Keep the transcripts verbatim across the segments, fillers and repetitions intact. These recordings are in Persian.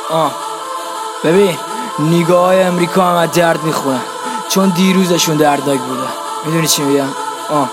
آه ببین نگاه امریکا هم از درد میخورن چون دیروزشون دردناک بوده. میدونی چی میگم؟ آه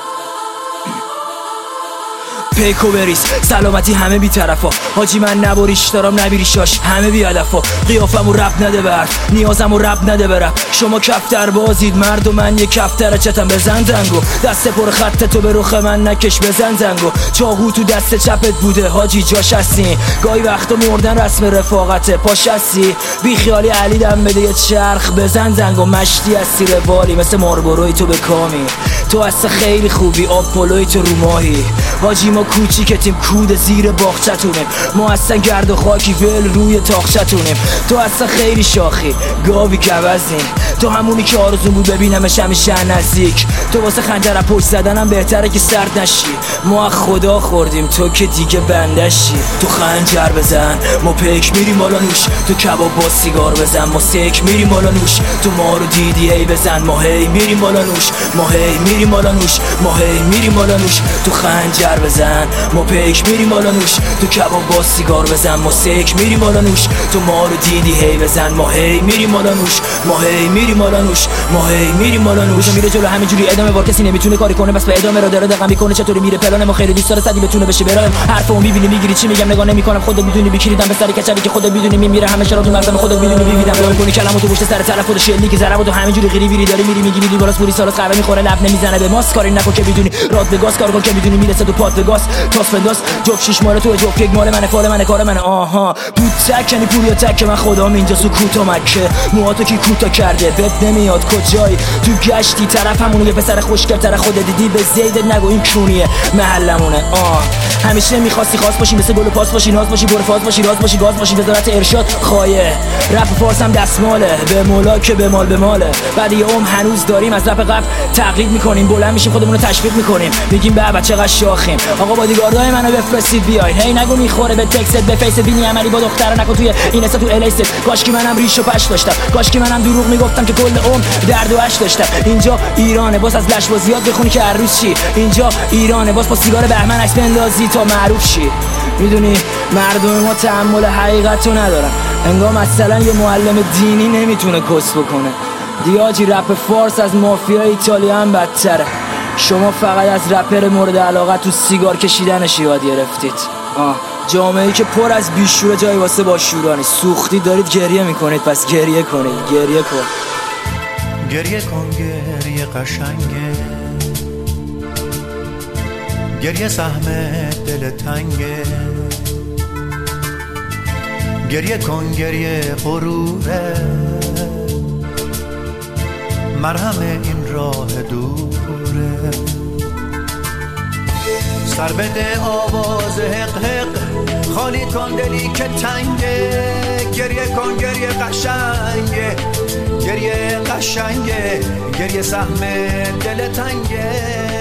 پیکو بریز سلامتی همه بی طرفا حاجی من نباریش دارم نبیری شاش همه بی هدفا قیافمو رب نده به حرف نیازمو رب نده برم شما کفتر بازید مرد و من یه کفتر چتم بزن زنگو دست پر خط تو به رخ من نکش بزن زنگو چاقو تو دست چپت بوده حاجی جاش هستی گاهی وقتا مردن رسم رفاقته پاش هستی بی خیالی علی دم بده یه چرخ بزن زنگو مشتی هستی روالی مثل ماربروی تو به کامی تو اصلا خیلی خوبی آب پلوی تو رو ماهی حاجی ما کوچیکتیم کود زیر باغچتونیم ما اصلا گرد و خاکی ول روی تاخچتونیم تو اصلا خیلی شاخی گاوی گوزیم تو همونی که آرزون بود ببینمش همیشه نزدیک تو واسه خنجر از پشت زدنم بهتره که سرد نشی ما از خدا خوردیم تو که دیگه بندشی تو خنجر بزن ما پیک میریم بالا نوش تو کباب با سیگار بزن ما سیک میریم بالا نوش تو ما رو دیدی هی بزن ما هی میریم بالا نوش ما هی میریم بالا نوش ما هی میریم بالا نوش تو خنجر بزن ما پیک میریم بالا نوش تو کباب با سیگار بزن ما سیک میریم بالا نوش تو ما رو دیدی هی بزن ما هی میریم بالا نوش ما هی میریم بالا نوش ما هی میریم بالا نوش میره جلو همینجوری ادامه وار کسی نمیتونه کاری کنه بس به ادامه رو داره دقیق میکنه چطوری میره پلان ما خیلی دوست داره صدی بتونه بشه برایم حرفمو میبینی میگیری چی میگم نگاه نمیکنم خودت میدونی بکیریدم به سر کچلی که خودت میدونی میمیره همه شرا تو مغزم خودت میدونی میویدم راه کنی کلامو تو پشت سر طرف خود شلی که ضربو تو همینجوری غیری ویری داری میری میگی میری بالاس پوری سالاس قهوه میخوره لب نمیزنه به ماس کاری نکن که میدونی راد به گاز کار کن که میدونی میرسه تو پات به گاز تاس بنداز جفت شیش مال تو جفت یک مال منه فال منه کار منه آها بود تک یعنی پوریا تک من خدام اینجا سکوت و مکه موهاتو کی کوتا کرده بد نمیاد کجایی تو گشتی طرف همونه یه پسر خوشگل تر خودت دیدی به زید نگو این کونیه محلمونه آه همیشه میخواستی خاص باشی مثل گل و پاس باشی ناز باشی برو فاز باشی راز باشی گاز باشی وزارت ارشاد خایه رپ فارس هم دستماله به مولا که به مال به ماله بعد یه عمر هنوز داریم از رپ قبل تقلید میکنیم بلند میشیم خودمون رو تشویق میکنیم میگیم به چقدر شاخیم آقا بادیگاردای منو بفرستید بیاین هی نگو میخوره به تکست به فیس بینی عملی با دخترا نکن توی این اسا تو الیست کاشکی منم ریش و پش داشتم کاشکی منم دروغ میگفتم که کل عمر درد و اش داشتم اینجا ایرانه باز از لش بازیات بخونی که هر روز چی اینجا ایرانه باز با سیگار بهمن عکس بندازی تا معروف شی میدونی مردم ما تحمل حقیقتو ندارن انگار مثلا یه معلم دینی نمیتونه کس بکنه دیاجی رپ فارس از مافیا ایتالیا هم بدتره شما فقط از رپر مورد علاقه تو سیگار کشیدنش یاد گرفتید آه جامعه‌ای که پر از بیشوره جای واسه باشورانی سوختی دارید گریه میکنید پس گریه کنید گریه کن گریه کن گریه قشنگه گریه سهم دل تنگه گریه کن گریه غروره مرهم این راه دوره سر بده آواز حق حق خالی کن دلی که تنگه گریه کن گریه قشنگه گریه قشنگه گریه سهم دل تنگه